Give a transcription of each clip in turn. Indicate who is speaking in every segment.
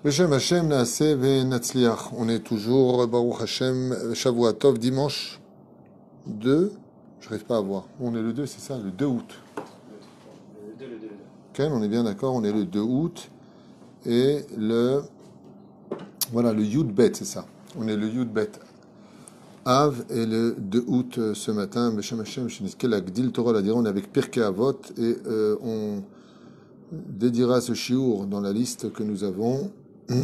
Speaker 1: Beshem Hashem Naaseh Ve'Natzliach. On est toujours, Baruch Hashem, Shavua Tov, dimanche 2. Je n'arrive pas à voir. On est le 2, c'est ça, le 2 août. Ok, on est bien d'accord, on est le 2 août. Et le. Voilà, le Yud Bet, c'est ça. On est le Yud Bet Av et le 2 août ce matin. Beshem Hashem, Shinizkel Agdil Torah la dira. On est avec Pirkei Avot et on dédiera ce shiur dans la liste que nous avons.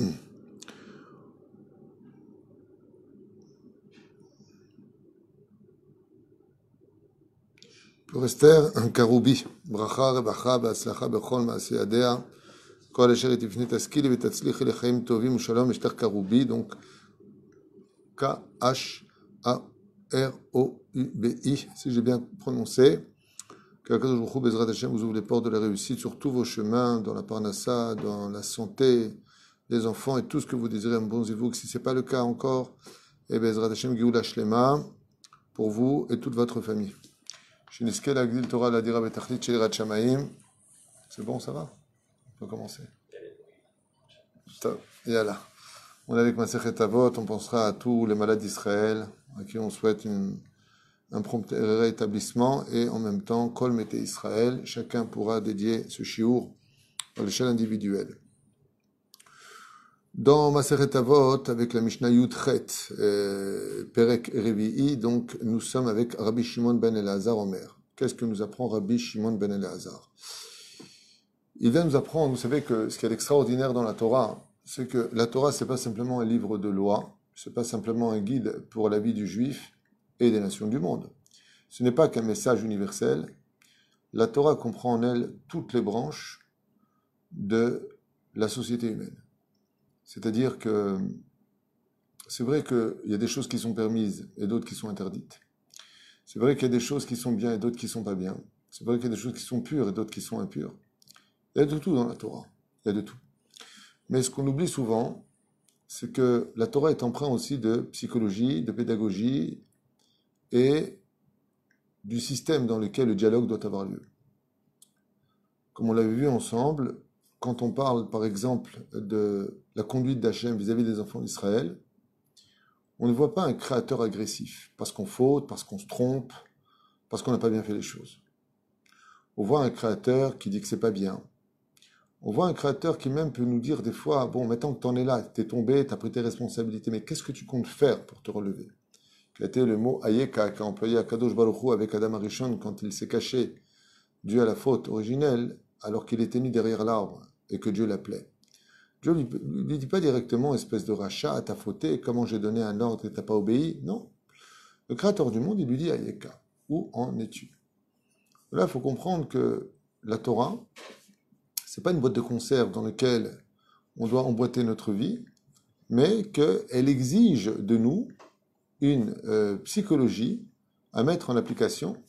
Speaker 1: Pour Esther, Karoubi, Bracha, Rebacha, Ba'aslacha, Bechol, Maaseh Yadea, Kol Asher Tifnei Taskili V'Tatzlichi Lechaim Tovim U'Shalom, Esther Karoubi, donc K-H-A-R-O-U-B-I, si j'ai bien prononcé. Qu'Akadosh Baruch Hu, Bezrat Hashem, vous ouvre les portes de la réussite sur tous vos chemins, dans la parnassa, dans la santé, les enfants et tout ce que vous désirez, bon-vous, que si ce n'est pas le cas encore, et Bezrat Hashem, Géoula Shlema, pour vous et toute votre famille. Shinizkel Agdil Torah la dira betachlit shelirat shamaim. C'est bon, ça va? On peut commencer. Yalla. On est avec Masechet Avot, on pensera à tous les malades d'Israël, à qui on souhaite un prompt rétablissement, et en même temps, Kol Mete Israël, chacun pourra dédier ce shiur à l'échelle individuelle. Dans Masechet Avot, avec la Mishnah Yud Chet, Perek Revi'i, donc nous sommes avec Rabbi Shimon ben Elazar Omer. Qu'est-ce que nous apprend Rabbi Shimon ben Elazar? Il vient nous apprendre, vous savez que ce qui est extraordinaire dans la Torah, c'est que la Torah, c'est pas simplement un livre de loi, c'est pas simplement un guide pour la vie du juif et des nations du monde. Ce n'est pas qu'un message universel. La Torah comprend en elle toutes les branches de la société humaine. C'est-à-dire que c'est vrai qu'il y a des choses qui sont permises et d'autres qui sont interdites. C'est vrai qu'il y a des choses qui sont bien et d'autres qui ne sont pas bien. C'est vrai qu'il y a des choses qui sont pures et d'autres qui sont impures. Il y a de tout dans la Torah. Il y a de tout. Mais ce qu'on oublie souvent, c'est que la Torah est empreinte aussi de psychologie, de pédagogie et du système dans lequel le dialogue doit avoir lieu. Comme on l'avait vu ensemble, quand on parle, par exemple, de la conduite d'Hachem vis-à-vis des enfants d'Israël, on ne voit pas un créateur agressif, parce qu'on faute, parce qu'on se trompe, parce qu'on n'a pas bien fait les choses. On voit un créateur qui dit que c'est pas bien. On voit un créateur qui même peut nous dire des fois, bon, maintenant que tu en es là, tu es tombé, tu as pris tes responsabilités, mais qu'est-ce que tu comptes faire pour te relever? Qui a été le mot Ayeka, qu'a employé Akadosh Baruch Hu avec Adam Arishon quand il s'est caché, dû à la faute originelle, alors qu'il était nu derrière l'arbre et que Dieu l'appelait. Dieu ne lui dit pas directement, espèce de rachat, t'as fauté, comment j'ai donné un ordre et t'as pas obéi. Non. Le créateur du monde, il lui dit, Ayeka, où en es-tu? Là, il faut comprendre que la Torah, c'est pas une boîte de conserve dans laquelle on doit emboîter notre vie, mais qu'elle exige de nous une psychologie à mettre en application.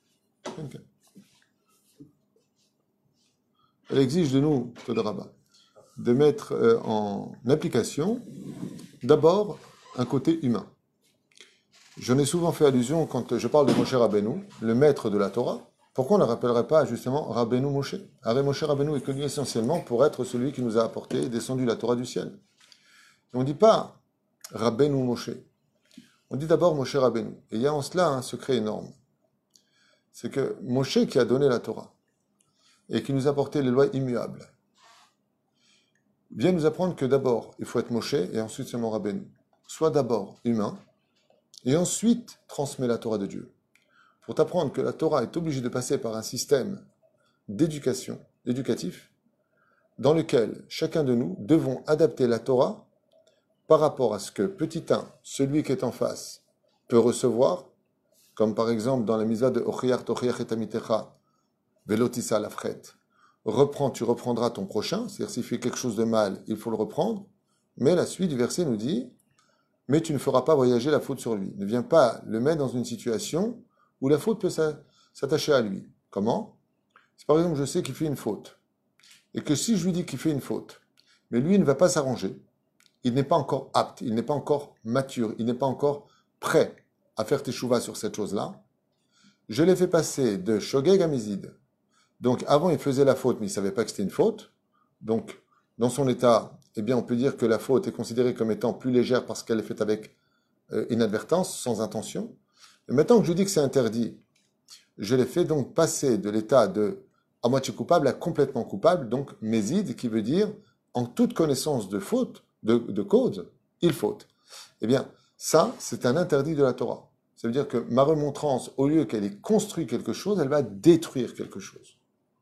Speaker 1: Elle exige de nous, Todarabah, de mettre en application d'abord un côté humain. J'en ai souvent fait allusion quand je parle de Moshe Rabbeinu, le maître de la Torah. Pourquoi on ne le rappellerait pas justement Rabbeinu Moshe? Arrêt Moshe Rabbeinu est connu essentiellement pour être celui qui nous a apporté et descendu la Torah du ciel. Et on ne dit pas Rabbeinu Moshe. On dit d'abord Moshe Rabbeinu. Et il y a en cela un secret énorme. C'est que Moshe qui a donné la Torah et qui nous a apporté les lois immuables, vient nous apprendre que d'abord, il faut être Moshe et ensuite seulement Rabbeinu. Soit d'abord humain et ensuite transmet la Torah de Dieu. Pour t'apprendre que la Torah est obligée de passer par un système d'éducation, éducatif, dans lequel chacun de nous devons adapter la Torah par rapport à ce que, petit 1, celui qui est en face peut recevoir, comme par exemple dans la mitzvah de Ochiach Tochiach et Amitecha, Velotissa Lafret. Reprends, tu reprendras ton prochain, c'est-à-dire s'il fait quelque chose de mal, il faut le reprendre, mais la suite du verset nous dit, mais tu ne feras pas voyager la faute sur lui. Ne viens pas le mettre dans une situation où la faute peut s'attacher à lui. Comment? Si par exemple je sais qu'il fait une faute, et que si je lui dis qu'il fait une faute, mais lui ne va pas s'arranger, il n'est pas encore apte, il n'est pas encore mature, il n'est pas encore prêt à faire teshuva sur cette chose-là, je l'ai fait passer de shogeg à mizid. Donc avant il faisait la faute, mais il ne savait pas que c'était une faute, donc dans son état, eh bien, on peut dire que la faute est considérée comme étant plus légère parce qu'elle est faite avec inadvertance, sans intention. Et maintenant que je dis que c'est interdit, je l'ai fait donc passer de l'état de à moitié coupable à complètement coupable, donc méside, qui veut dire en toute connaissance de faute, de cause, il faute. Eh bien, ça, c'est un interdit de la Torah. Ça veut dire que ma remontrance, au lieu qu'elle ait construit quelque chose, elle va détruire quelque chose.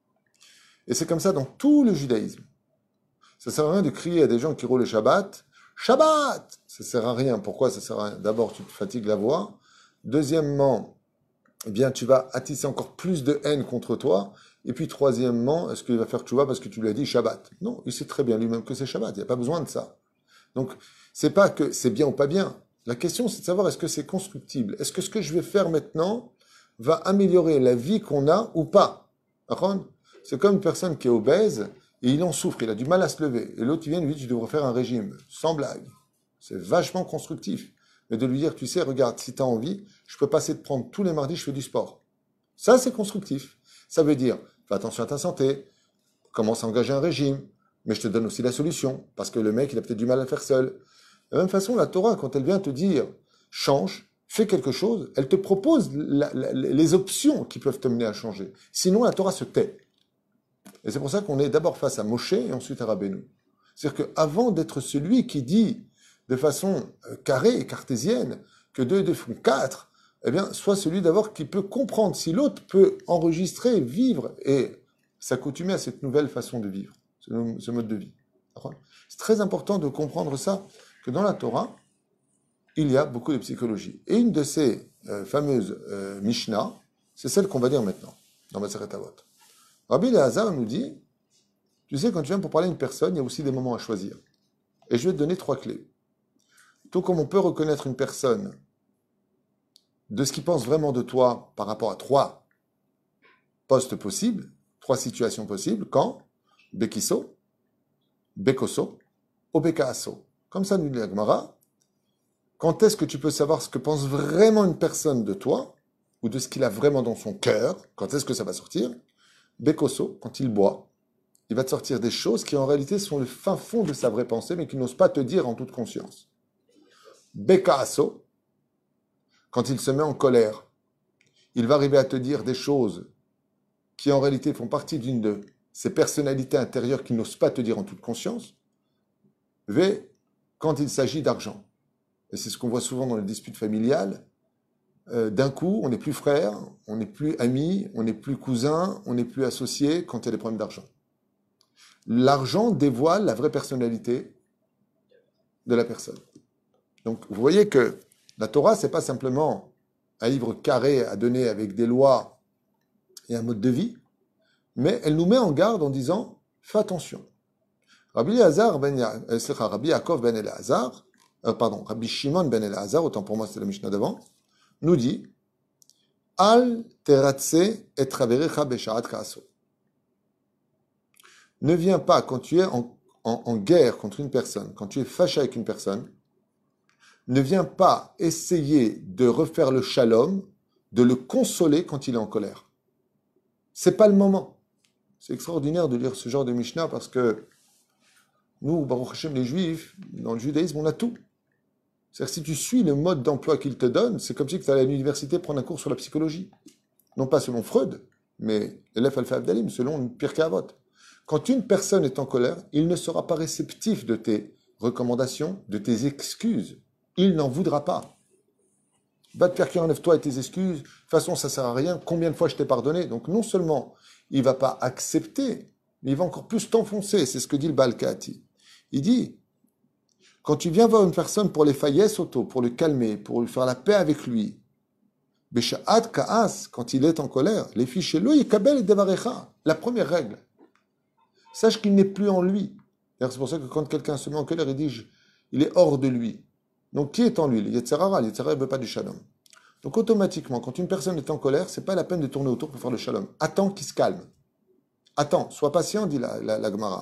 Speaker 1: Et c'est comme ça dans tout le judaïsme. Ça sert à rien de crier à des gens qui roulent le Shabbat. Shabbat! Ça sert à rien. Pourquoi ça sert à rien? D'abord, tu te fatigues la voix. Deuxièmement, eh bien, tu vas attisser encore plus de haine contre toi. Et puis, troisièmement, est-ce qu'il va faire tchouva parce que tu lui as dit Shabbat? Non, il sait très bien lui-même que c'est Shabbat. Il n'y a pas besoin de ça. Donc, c'est pas que c'est bien ou pas bien. La question, c'est de savoir est-ce que c'est constructible? Est-ce que ce que je vais faire maintenant va améliorer la vie qu'on a ou pas? C'est comme une personne qui est obèse et il en souffre, il a du mal à se lever. Et l'autre, il vient lui dit, tu devrais faire un régime. Sans blague. C'est vachement constructif. Mais de lui dire, tu sais, regarde, si tu as envie, je peux passer de prendre tous les mardis, je fais du sport. Ça, c'est constructif. Ça veut dire, fais attention à ta santé, commence à engager un régime, mais je te donne aussi la solution, parce que le mec, il a peut-être du mal à le faire seul. De la même façon, la Torah, quand elle vient te dire, change, fais quelque chose, elle te propose les options qui peuvent te mener à changer. Sinon, la Torah se tait. Et c'est pour ça qu'on est d'abord face à Moshe et ensuite à Rabbeinu. C'est-à-dire qu'avant d'être celui qui dit de façon carrée et cartésienne que 2 et 2 font 4, eh bien, soit celui d'abord qui peut comprendre si l'autre peut enregistrer, vivre et s'accoutumer à cette nouvelle façon de vivre, ce mode de vie. C'est très important de comprendre ça, que dans la Torah, il y a beaucoup de psychologie. Et une de ces fameuses Mishnah, c'est celle qu'on va dire maintenant, dans Masechet Avot. Rabbi Elazar nous dit, tu sais, quand tu viens pour parler à une personne, il y a aussi des moments à choisir. Et je vais te donner 3 clés. Tout comme on peut reconnaître une personne de ce qu'il pense vraiment de toi par rapport à 3 postes possibles, 3 situations possibles, quand Bekiso, Bekoso, ou Bekaaso. Comme ça nous dit la Gemara, quand est-ce que tu peux savoir ce que pense vraiment une personne de toi, ou de ce qu'il a vraiment dans son cœur, quand est-ce que ça va sortir? Bekoso, quand il boit, il va te sortir des choses qui en réalité sont le fin fond de sa vraie pensée, mais qu'il n'ose pas te dire en toute conscience. Bekaaso, quand il se met en colère, il va arriver à te dire des choses qui en réalité font partie d'une de ses personnalités intérieures qu'il n'ose pas te dire en toute conscience. V, quand il s'agit d'argent. Et c'est ce qu'on voit souvent dans les disputes familiales. D'un coup, on n'est plus frères, on n'est plus amis, on n'est plus cousins, on n'est plus associés quand il y a des problèmes d'argent. L'argent dévoile la vraie personnalité de la personne. Donc, vous voyez que la Torah, c'est pas simplement un livre carré à donner avec des lois et un mode de vie, mais elle nous met en garde en disant, fais attention. Rabbi Yaakov ben Elazar, Rabbi Shimon ben Elazar, autant pour moi c'est la Mishnah d'avant, nous dit, Al teratse et traverecha beshaat kaaso. Ne viens pas quand tu es en guerre contre une personne, quand tu es fâché avec une personne, ne viens pas essayer de refaire le shalom, de le consoler quand il est en colère. C'est pas le moment. C'est extraordinaire de lire ce genre de Mishnah parce que nous, Baruch Hashem, les Juifs, dans le judaïsme, on a tout. C'est-à-dire que si tu suis le mode d'emploi qu'il te donne, c'est comme si tu allais à l'université prendre un cours sur la psychologie. Non pas selon Freud, mais l'Elef Alpha Abdalim, selon Pirkei Avot. Quand une personne est en colère, il ne sera pas réceptif de tes recommandations, de tes excuses. Il n'en voudra pas. Va te faire qui enlève-toi et tes excuses. De toute façon, ça ne sert à rien. Combien de fois je t'ai pardonné? Donc non seulement il ne va pas accepter, mais il va encore plus t'enfoncer. C'est ce que dit le Baal Kahati. Il dit, quand tu viens voir une personne pour les faillesses auto, pour le calmer, pour lui faire la paix avec lui, Besha'at Ka'as, quand il est en colère, les fiches lo yikabel devarecha. La première règle. Sache qu'il n'est plus en lui. C'est pour ça que quand quelqu'un se met en colère, il dit, il est hors de lui. Donc, qui est en lui? Le Yetzer Hara. Le Yetzer Hara ne veut pas du shalom. Donc, automatiquement, quand une personne est en colère, c'est pas la peine de tourner autour pour faire le shalom. Attends qu'il se calme. Attends, sois patient, dit la Gemara.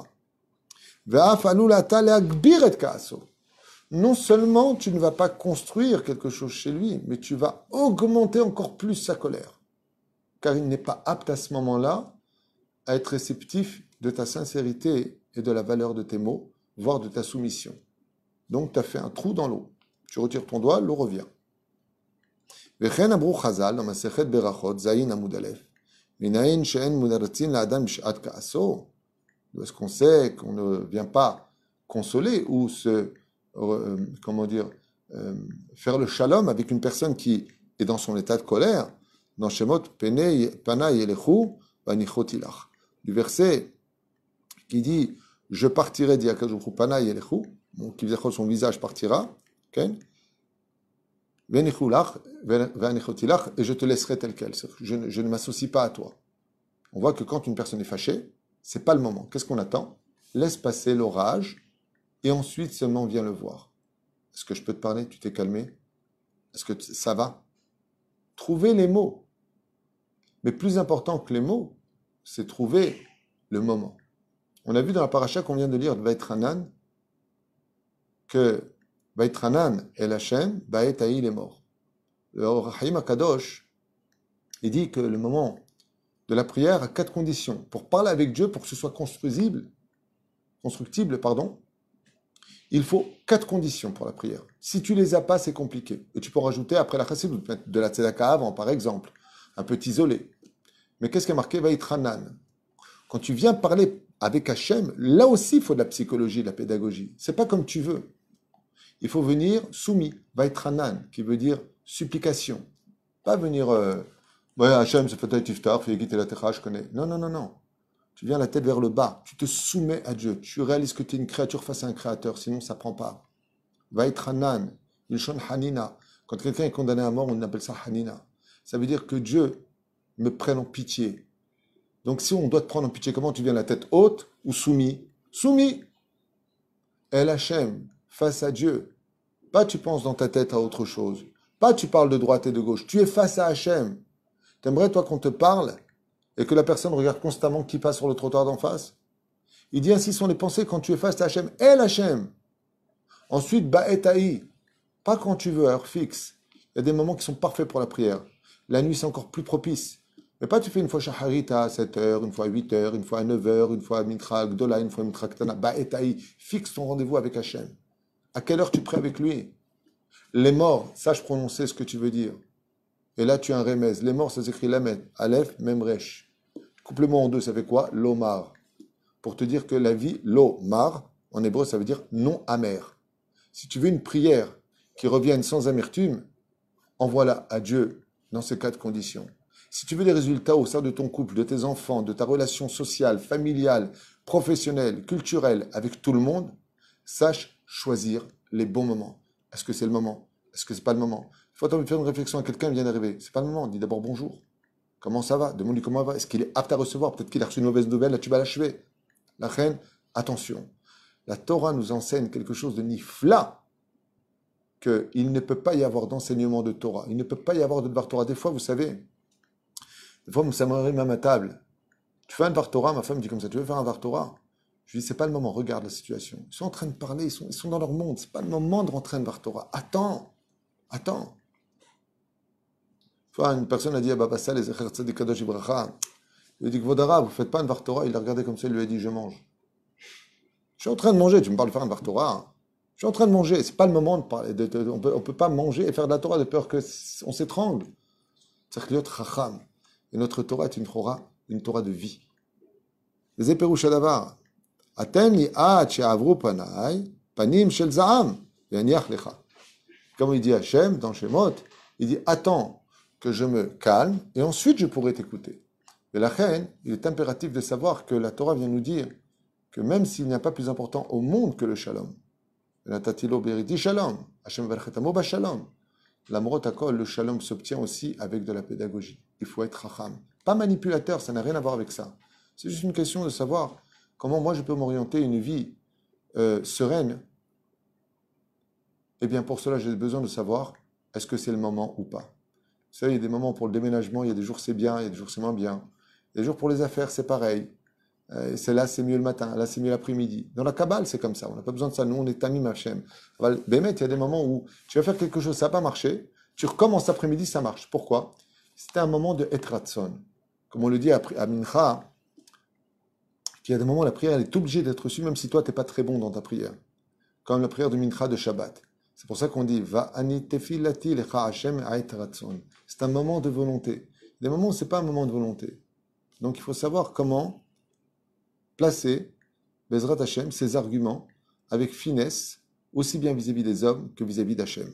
Speaker 1: Non seulement tu ne vas pas construire quelque chose chez lui, mais tu vas augmenter encore plus sa colère. Car il n'est pas apte à ce moment-là à être réceptif de ta sincérité et de la valeur de tes mots, voire de ta soumission. Donc, tu as fait un trou dans l'eau. Tu retires ton doigt, l'eau revient. וכן אמרו חז"ל, במסכת ברכות, זין עמוד א', מנין שאין מונרצין לאדם בשעת כעסו. Est-ce qu'on sait qu'on ne vient pas consoler ou faire le shalom avec une personne qui est dans son état de colère? Dans Shemot, Pana Yelechu, Vanichot Ilach. Du verset qui dit je partirai, dit Akadosh Baruch Hu, Pana Yelechu, qui veut dire son visage partira, okay? Vanichot Ilach, et je te laisserai tel quel. Je ne m'associe pas à toi. On voit que quand une personne est fâchée, c'est pas le moment. Qu'est-ce qu'on attend? Laisse passer l'orage et ensuite seulement viens le voir. Est-ce que je peux te parler? Tu t'es calmé? Est-ce que ça va? Trouver les mots. Mais plus important que les mots, c'est trouver le moment. On a vu dans la paracha qu'on vient de lire de Vaïtranan que Vaïtranan el Hashem, Baet Haïl est mort. Le Rahim Akadosh, il dit que le moment de la prière a 4 conditions. Pour parler avec Dieu, pour que ce soit constructible, il faut 4 conditions pour la prière. Si tu les as pas, c'est compliqué. Et tu peux rajouter après la chassidut, de la tzedaka avant, par exemple, un peu isolé. Mais qu'est-ce qui est marqué? Vaïtranan. Quand tu viens parler avec Hachem, là aussi, il faut de la psychologie, de la pédagogie. C'est pas comme tu veux. Il faut venir soumis, Vaïtranan, qui veut dire supplication. Pas venir... Ouais, Hachem, c'est peut-être Iftar, fais quitter la terre, je connais. Non, non, non, non. Tu viens la tête vers le bas. Tu te soumets à Dieu. Tu réalises que tu es une créature face à un créateur. Sinon, ça ne prend pas. Vaïtranan, Ilshon Hanina. Quand quelqu'un est condamné à mort, on appelle ça Hanina. Ça veut dire que Dieu me prenne en pitié. Donc, si on doit te prendre en pitié, comment tu viens la tête haute ou soumis? Soumis. El Hachem, face à Dieu. Pas tu penses dans ta tête à autre chose. Pas tu parles de droite et de gauche. Tu es face à Hachem. T'aimerais, toi, qu'on te parle et que la personne regarde constamment qui passe sur le trottoir d'en face? Il dit ainsi sont les pensées quand tu es face à Hachem. El Hachem. Ensuite, Ba'etaï. Pas quand tu veux, à heure fixe. Il y a des moments qui sont parfaits pour la prière. La nuit, c'est encore plus propice. Mais pas tu fais une fois Shaharit à 7h, une fois à 8h, une fois à 9h, une fois à Mitra Gdola, une fois à Mitra Ktana. Ba'etaï. Fixe ton rendez-vous avec Hachem. À quelle heure tu pries avec lui? Les morts, sache prononcer ce que tu veux dire. Et là, tu as un remez. Les morts, ça s'écrit lamed. Aleph, memresh. Couple-moi en deux, ça fait quoi? Lomar. Pour te dire que la vie, lomar, en hébreu, ça veut dire non amer. Si tu veux une prière qui revienne sans amertume, envoie-la à Dieu dans ces 4 conditions. Si tu veux des résultats au sein de ton couple, de tes enfants, de ta relation sociale, familiale, professionnelle, culturelle, avec tout le monde, sache choisir les bons moments. Est-ce que c'est le moment? Est-ce que c'est pas le moment? Il faut faire une réflexion à quelqu'un qui vient d'arriver. C'est pas le moment. Dis d'abord bonjour. Comment ça va? Demande-lui comment il va. Est-ce qu'il est apte à recevoir? Peut-être qu'il a reçu une mauvaise nouvelle. Là, tu vas l'achever. La reine, attention. La Torah nous enseigne quelque chose de nifla, qu'il ne peut pas y avoir d'enseignement de Torah. Il ne peut pas y avoir de Dvar Torah. Des fois, vous savez, ça m'arrive même à table. Tu fais un Dvar Torah, ma femme dit comme ça, tu veux faire un Dvar Torah? Je lui dis, c'est pas le moment, regarde la situation. Ils sont en train de parler, ils sont dans leur monde. C'est pas le moment de rentrer un Dvar Torah. Attends. Une personne a dit à Baba Sal, les Echer Tzadik Kadosh Ibracha, il lui a dit, Kvodara, vous ne faites pas un Dvar Torah? Il l'a regardé comme ça, il lui a dit, je mange. Je suis en train de manger, tu me parles de faire un Dvar Torah? Je suis en train de manger, c'est pas le moment de parler. On peut pas manger et faire de la Torah de peur qu'on s'étrangle. C'est-à-dire que Chacham. Et notre Torah est une Torah de vie. Les Perouch Adavar. Aten li at she'avru panai, panim shel za'am, yaniach lecha. Comme il dit Hachem dans Shemot, il dit attends que je me calme et ensuite je pourrai t'écouter. Et la reine, il est impératif de savoir que la Torah vient nous dire que même s'il n'y a pas plus important au monde que le shalom, l'amour à kol, le shalom s'obtient aussi avec de la pédagogie. Il faut être racham. Pas manipulateur, ça n'a rien à voir avec ça. C'est juste une question de savoir comment moi je peux m'orienter une vie sereine. Eh bien pour cela j'ai besoin de savoir est-ce que c'est le moment ou pas. Vous savez, il y a des moments pour le déménagement, il y a des jours c'est bien, il y a des jours c'est moins bien. Il y a des jours pour les affaires c'est pareil. C'est là c'est mieux le matin, là c'est mieux l'après-midi. Dans la Kabbale c'est comme ça, on n'a pas besoin de ça, nous on est amis Hachem. Bémet, il y a des moments où tu vas faire quelque chose, ça n'a pas marché, tu recommences l'après-midi, ça marche. Pourquoi? C'était un moment de etratson. Comme on le dit à Mincha, qu'il y a des moments où la prière elle est obligée d'être reçue, même si toi, tu n'es pas très bon dans ta prière. Comme la prière de Mincha de Shabbat. C'est pour ça qu'on dit Va ani tefilati lecha Hashem ait ratzon. C'est un moment de volonté. Des moments où ce n'est pas un moment de volonté. Donc il faut savoir comment placer Bezrat Hashem, ses arguments, avec finesse, aussi bien vis-à-vis des hommes que vis-à-vis d'Hashem.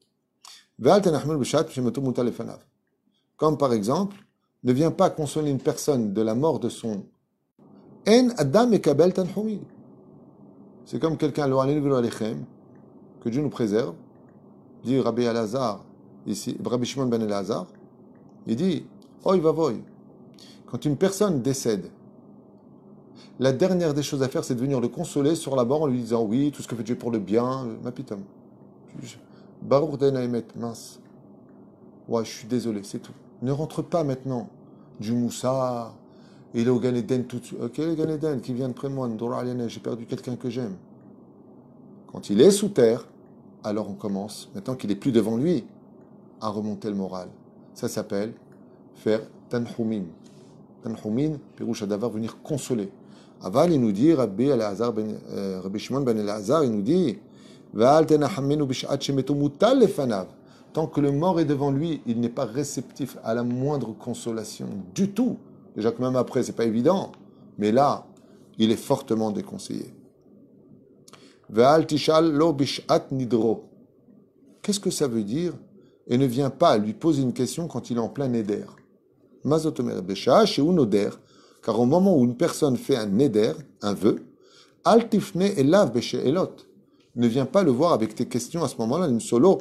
Speaker 1: Comme par exemple, ne viens pas consoler une personne de la mort de son En Adam et Kabel Tanhumi. C'est comme quelqu'un, que Dieu nous préserve, dit Rabbi Elazar, ici, Rabbi Shimon ben Elazar, il dit Oy vavoy, quand une personne décède, la dernière des choses à faire, c'est de venir le consoler sur la mort en lui disant oui, tout ce que fait Dieu pour le bien, ma pitam. Baruch den Haemet, mince. Ouais, je suis désolé, c'est tout. Ne rentre pas maintenant du Moussa, il est au Gan Eden tout de suite. Ok, le Gan Eden qui vient de près de moi, j'ai perdu quelqu'un que j'aime. Quand il est sous terre, alors on commence, maintenant qu'il n'est plus devant lui, à remonter le moral. Ça s'appelle faire Tanhumim. Tanhumim, Pirouche Adavar, venir consoler. Aval, il nous dit, Rabbi Shimon ben Elazar, il nous dit, tant que le mort est devant lui, il n'est pas réceptif à la moindre consolation du tout. Déjà que même après, c'est pas évident, mais là, il est fortement déconseillé. Qu'est-ce que ça veut dire? Et ne viens pas lui poser une question quand il est en plein neder. Car au moment où une personne fait un neder, un vœu, ne viens pas le voir avec tes questions à ce moment-là, une solo,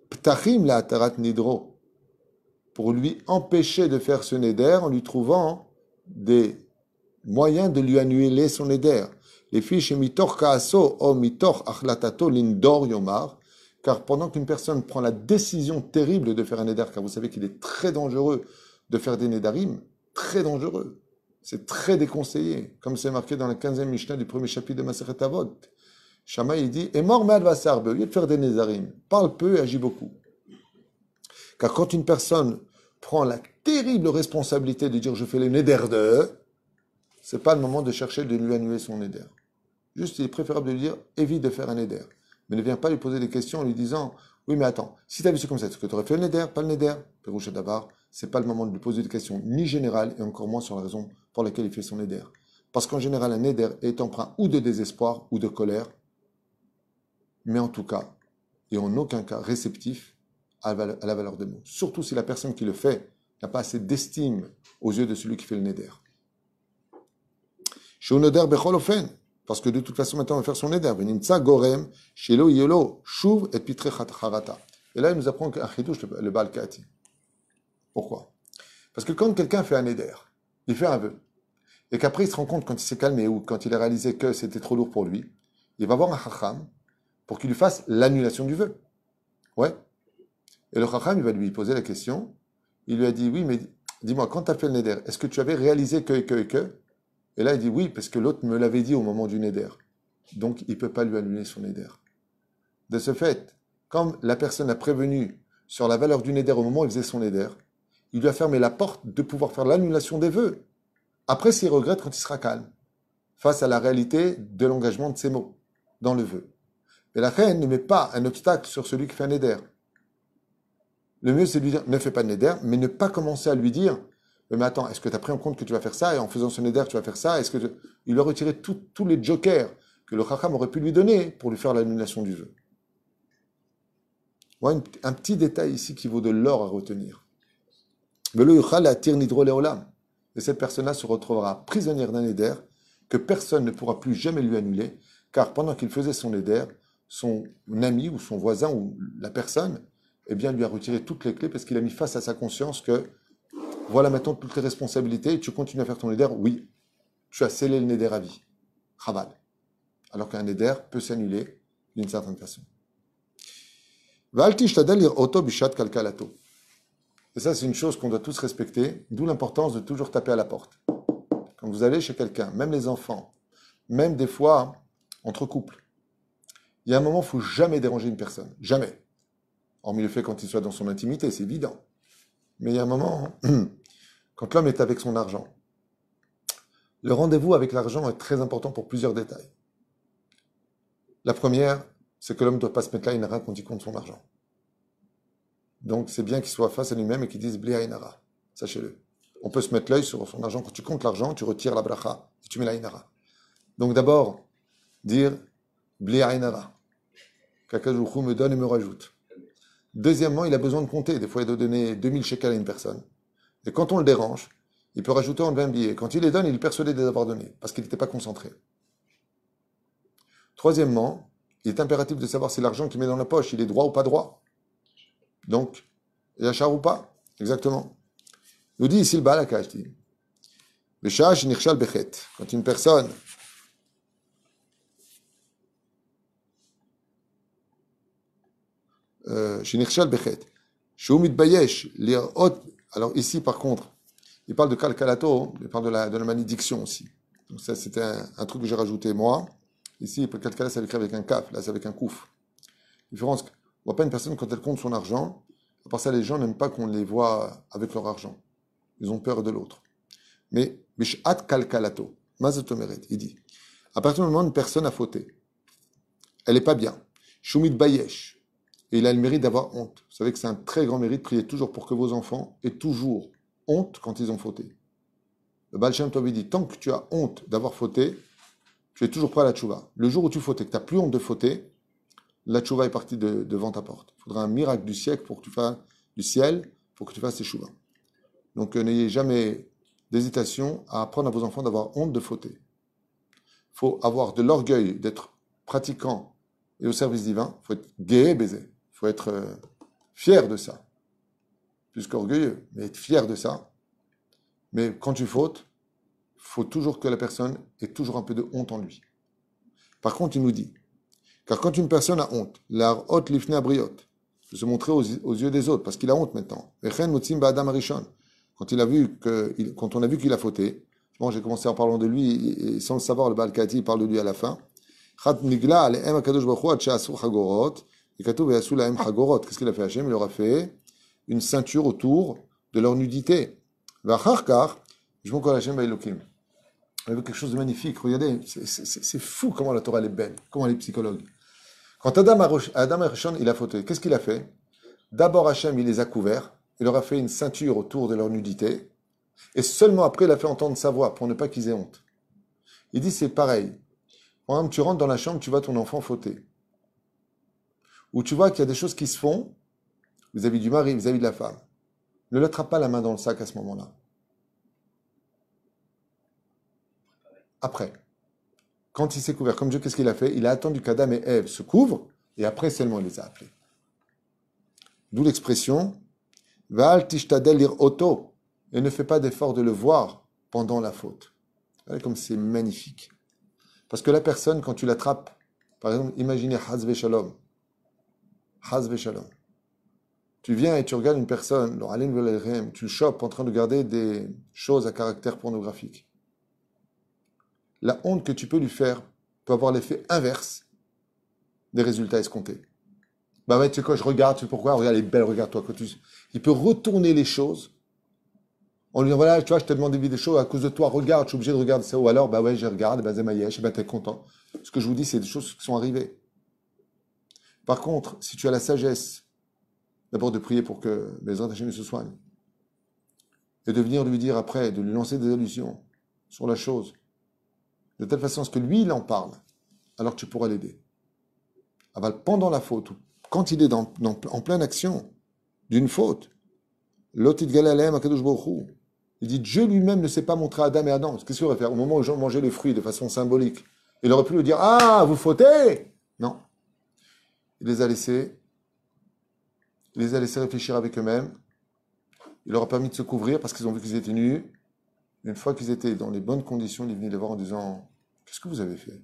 Speaker 1: pour lui empêcher de faire ce neder en lui trouvant des moyens de lui annuler son neder. Les fiches mitor kaaso o mitor achlatato lindor yomar, car pendant qu'une personne prend la décision terrible de faire un neder, car vous savez qu'il est très dangereux de faire des nedarim, très dangereux, c'est très déconseillé, comme c'est marqué dans la 15e Mishnah du premier chapitre de Masechet Avot. Shammai il dit, et mort me'ad vasarbe, au lieu de faire des nedarim, parle peu et agis beaucoup. Car quand une personne prend la terrible responsabilité de dire je fais le neder de, c'est pas le moment de chercher de lui annuler son neder. Juste, il est préférable de lui dire évite de faire un neder. Mais ne viens pas lui poser des questions en lui disant oui, mais attends, si tu as vu ça comme ça, est-ce que tu aurais fait le neder, pas le neder? Pérouche Davar, c'est pas le moment de lui poser des questions ni générales et encore moins sur la raison pour laquelle il fait son neder. Parce qu'en général, un neder est empreint ou de désespoir ou de colère, mais en tout cas, et en aucun cas réceptif à la valeur des mots. Surtout si la personne qui le fait n'a pas assez d'estime aux yeux de celui qui fait le neder. Chez neder bechol ofen, parce que de toute façon maintenant on va faire son neder. Venimtsa gorem shelo yelo shuv et pitre charata. Et là il nous apprend qu'un chidouche le Baal Kati. Pourquoi? Parce que quand quelqu'un fait un neder, il fait un vœu, et qu'après il se rend compte quand il s'est calmé ou quand il a réalisé que c'était trop lourd pour lui, il va voir un chacham pour qu'il lui fasse l'annulation du vœu. Ouais. Et le chacham il va lui poser la question. Il lui a dit oui, mais dis-moi quand tu as fait le neder, est-ce que tu avais réalisé que et là, il dit oui, parce que l'autre me l'avait dit au moment du neder. Donc, il ne peut pas lui annuler son neder. De ce fait, comme la personne a prévenu sur la valeur du neder au moment où il faisait son neder, il lui a fermé la porte de pouvoir faire l'annulation des vœux. Après, s'il regrette quand il sera calme, face à la réalité de l'engagement de ses mots dans le vœu. Et la reine ne met pas un obstacle sur celui qui fait un neder. Le mieux, c'est de lui dire, ne fais pas de neder, mais ne pas commencer à lui dire, mais attends, est-ce que tu as pris en compte que tu vas faire ça et en faisant ce neder, tu vas faire ça? Est-ce que il a retiré tous les jokers que le chacham aurait pu lui donner pour lui faire l'annulation du vœu? Voilà un petit détail ici qui vaut de l'or à retenir. Et cette personne-là se retrouvera prisonnière d'un neder que personne ne pourra plus jamais lui annuler, car pendant qu'il faisait son neder, son ami ou son voisin ou la personne, eh bien, lui a retiré toutes les clés parce qu'il a mis face à sa conscience que voilà maintenant toutes tes responsabilités et tu continues à faire ton neder. Oui, tu as scellé le neder à vie. Chaval. Alors qu'un neder peut s'annuler d'une certaine façon. Et ça, c'est une chose qu'on doit tous respecter, d'où l'importance de toujours taper à la porte. Quand vous allez chez quelqu'un, même les enfants, même des fois entre couples, il y a un moment où il ne faut jamais déranger une personne. Jamais. Hormis le fait quand il soit dans son intimité, c'est évident. Mais il y a un moment, quand l'homme est avec son argent, Le rendez-vous avec l'argent est très important pour plusieurs détails. La première, c'est que l'homme ne doit pas se mettre là inara quand il compte son argent. Donc c'est bien qu'il soit face à lui-même et qu'il dise bli inara. Sachez-le. On peut se mettre l'œil sur son argent. Quand tu comptes l'argent, tu retires la bracha et tu mets la inara. Donc d'abord, dire bli inara. Qu'Akadosh me donne et me rajoute. Deuxièmement, il a besoin de compter. Des fois, il doit donner 2000 shekels à une personne. Et quand on le dérange, il peut rajouter en 20 billets. Quand il les donne, il est persuadé de les avoir donnés, parce qu'il n'était pas concentré. Troisièmement, il est impératif de savoir si l'argent qu'il met dans la poche, il est droit ou pas droit. Donc, yachar ou pas. Exactement. Nous dit ici le Baal HaKash, quand une personne alors ici, par contre, il parle de kalkalato, il parle de la malédiction aussi. Donc ça, c'était un truc que j'ai rajouté moi. Ici, kalkala, ça l'écrit avec un kaf, là, c'est avec un kouf. Différence, on voit pas une personne quand elle compte son argent. À part ça, les gens n'aiment pas qu'on les voit avec leur argent. Ils ont peur de l'autre. Mais, bishat kalkalato, mazotomeret, il dit, à partir du moment où une personne a fauté, elle n'est pas bien. Shumit bayesh. Et il a le mérite d'avoir honte. Vous savez que c'est un très grand mérite. Priez toujours pour que vos enfants aient toujours honte quand ils ont fauté. Le Baal Shem Tov dit, tant que tu as honte d'avoir fauté, tu es toujours prêt à la tchouva. Le jour où tu fautais, que tu n'as plus honte de fauter, la tchouva est partie devant ta porte. Il faudra un miracle du siècle pour que tu fasses du ciel, pour que tu fasses tes tchouva. Donc n'ayez jamais d'hésitation à apprendre à vos enfants d'avoir honte de fauter. Il faut avoir de l'orgueil d'être pratiquant et au service divin. Il faut être gai et baiser. Il faut être fier de ça. Plus qu'orgueilleux, mais être fier de ça. Mais quand tu fautes, il faut toujours que la personne ait toujours un peu de honte en lui. Par contre, il nous dit, car quand une personne a honte, la honte l'ifne abriot, de se montrer aux yeux des autres, parce qu'il a honte maintenant. Quand on a vu qu'il a fauté, bon, j'ai commencé en parlant de lui, et sans le savoir, le Baal Kati parle de lui à la fin. Qu'est-ce qu'il a fait Hachem? Il leur a fait une ceinture autour de leur nudité. Je m'en Hachem Elohim. Il y avait quelque chose de magnifique. Regardez, c'est fou comment la Torah elle est belle, comment elle est psychologue. Quand Adam Arishon, il a fauté, qu'est-ce qu'il a fait? D'abord Hachem, il les a couverts, il leur a fait une ceinture autour de leur nudité, et seulement après, il a fait entendre sa voix pour ne pas qu'ils aient honte. Il dit, c'est pareil. Par exemple, tu rentres dans la chambre, tu vois ton enfant fauter. Ou tu vois qu'il y a des choses qui se font vis-à-vis du mari, vis-à-vis de la femme. Ne l'attrape pas la main dans le sac à ce moment-là. Après. Quand il s'est couvert, comme Dieu, qu'est-ce qu'il a fait? Il a attendu qu'Adam et Ève se couvrent, et après seulement il les a appelés. D'où l'expression Val tishtadel lir oto, et ne fais pas d'effort de le voir pendant la faute. Regardez comme c'est magnifique. Parce que la personne, quand tu l'attrapes, par exemple, imaginez Hazve Shalom. Hazve Shalom. Tu viens et tu regardes une personne, tu le chopes en train de regarder des choses à caractère pornographique. La honte que tu peux lui faire peut avoir l'effet inverse des résultats escomptés. Bah ouais, tu sais quoi, je regarde, tu sais pourquoi? Regarde, elle est belle, regarde-toi. Il peut retourner les choses en lui disant, voilà, tu vois, je t'ai demandé des choses à cause de toi, regarde, je suis obligé de regarder ça. Ou alors, bah ouais, je regarde, bah zemayesh, bah t'es content. Ce que je vous dis, c'est des choses qui sont arrivées. Par contre, si tu as la sagesse, d'abord de prier pour que les Hachem se soignent, et de venir lui dire après, de lui lancer des allusions sur la chose, de telle façon à ce que lui, il en parle, alors que tu pourras l'aider. Aval, pendant la faute, quand il est en pleine action d'une faute, l'autre il dit Dieu lui-même ne s'est pas montré à Adam et Adam. Qu'est-ce qu'il aurait fait? Au moment où Jean mangeait les fruits de façon symbolique, il aurait pu lui dire Ah, vous fautez? Non. Il les a laissés réfléchir avec eux-mêmes. Il leur a permis de se couvrir parce qu'ils ont vu qu'ils étaient nus. Une fois qu'ils étaient dans les bonnes conditions, il est venu les voir en disant Qu'est-ce que vous avez fait?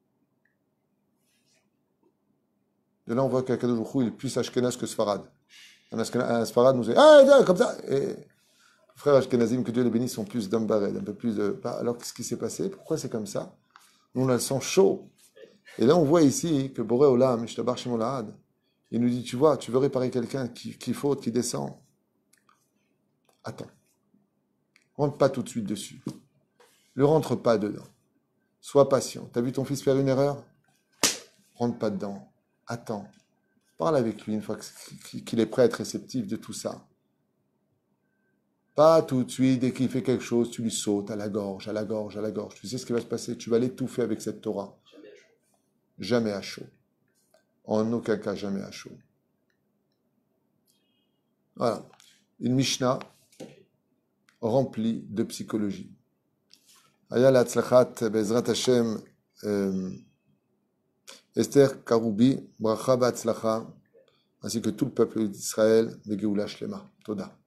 Speaker 1: De là, on voit qu'Akadosh Baruch Hu, il est plus Ashkenaz que Sfarad. Un Sfarad nous dit Ah, comme ça. Et frères Ashkenazim, que Dieu les bénisse, sont plus d'ambared, un peu plus de. Alors, qu'est-ce qui s'est passé? Pourquoi c'est comme ça? Nous, on a le sang chaud. Et là, on voit ici que Boré Olam, Ishtabar Shimon Lahad, il nous dit Tu vois, tu veux réparer quelqu'un qui faute, qui descend. Attends. Rentre pas tout de suite dessus. Ne rentre pas dedans. Sois patient. T'as vu ton fils faire une erreur? Rentre pas dedans. Attends. Parle avec lui une fois qu'il est prêt à être réceptif de tout ça. Pas tout de suite, dès qu'il fait quelque chose, tu lui sautes à la gorge, à la gorge, à la gorge. Tu sais ce qui va se passer? Tu vas l'étouffer avec cette Torah. Jamais à chaud. En aucun cas, jamais à chaud. Voilà. Une Mishnah remplie de psychologie. Aya l'Atzlachat, Bezrat Hashem, Esther Karoubi, Bracha B'Atzlacha, ainsi que tout le peuple d'Israël, Begeoula Shlema. Toda.